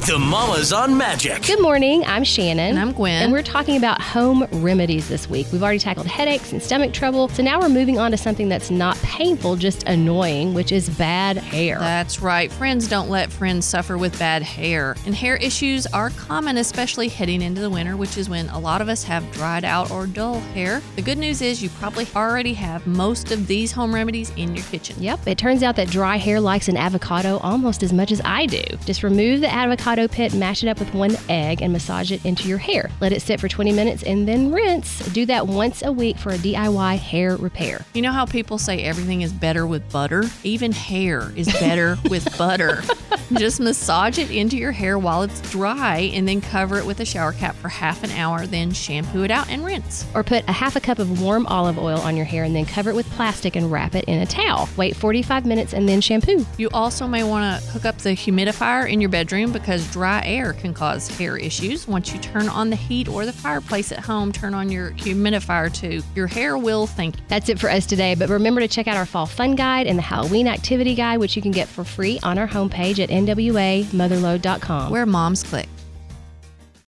The Mamas on Magic. Good morning. I'm Shannon. And I'm Gwen. And we're talking about home remedies this week. We've already tackled headaches and stomach trouble. So now we're moving on to something that's not painful, just annoying, which is bad hair. That's right. Friends don't let friends suffer with bad hair. And hair issues are common, especially heading into the winter, which is when a lot of us have dried out or dull hair. The good news is you probably already have most of these home remedies in your kitchen. Yep. It turns out that dry hair likes an avocado almost as much as I do. Just remove the avocado pit, mash it up with one egg, and massage it into your hair. Let it sit for 20 minutes and then rinse. Do that once a week for a DIY hair repair. You know how people say everything is better with butter? Even hair is better with butter. Just massage it into your hair while it's dry and then cover it with a shower cap for half an hour, then shampoo it out and rinse. Or put a half a cup of warm olive oil on your hair and then cover it with plastic and wrap it in a towel. Wait 45 minutes and then shampoo. You also may want to hook up the humidifier in your bedroom because dry air can cause hair issues. Once you turn on the heat or the fireplace at home, turn on your humidifier too. Your hair will thank you. That's it for us today, but remember to check out our fall fun guide and the Halloween activity guide, which you can get for free on our homepage at nwamotherlode.com. Where moms click.